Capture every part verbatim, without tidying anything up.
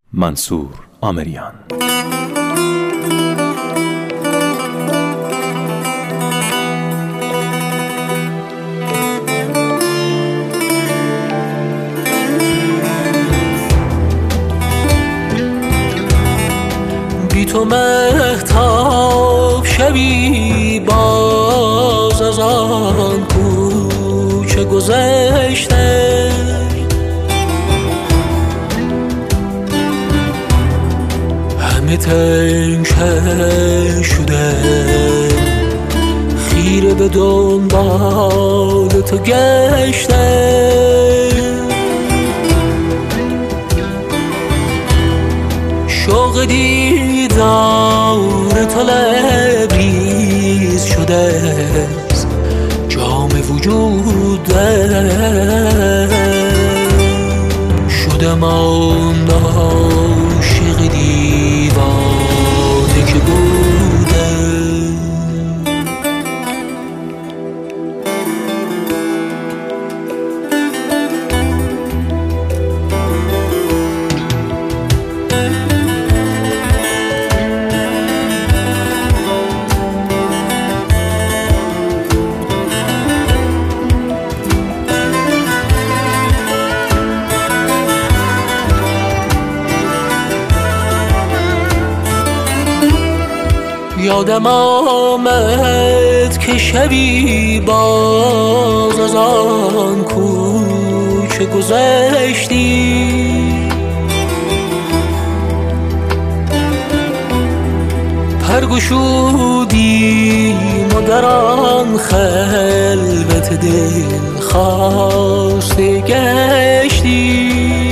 منصور آمریان. بی تو مهتاب شبی باز از آن کوچه گذشته، همه تنگ شده خیره به دنبال تو گشته. شوق دیدار تو لبریز شده از جام وجوده، شدم آن عاشق دیوانه که بوده. یادم آمد که شبی باز از آن کوچه گذشتی، پرگشودیم و در آن خلوت دل خواسته گشتی.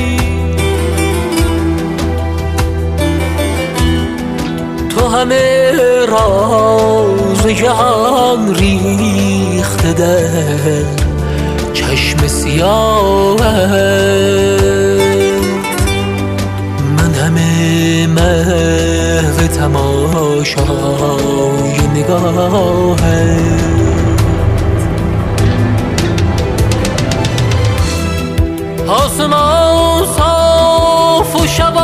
تو همه راز جهان ریخته در چشم سیاهت، من همه محو تماشای نگاهت. آسمان صاف و شب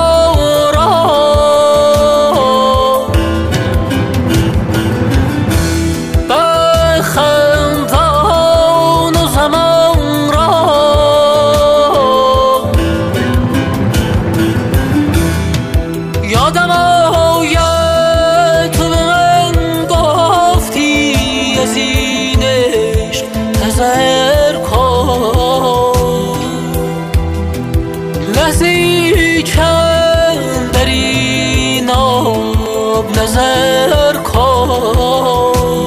یادم آید تو به من گفتی از این عشق حذر کن، لحظه ای چند در این آب نظر کن.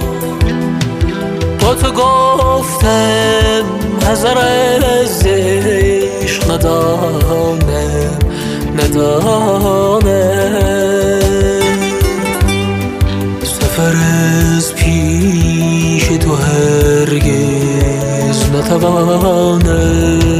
با تو گفتم حذر از عشق ندانم ندانم، سفر از پیش تو هرگز نتوانم.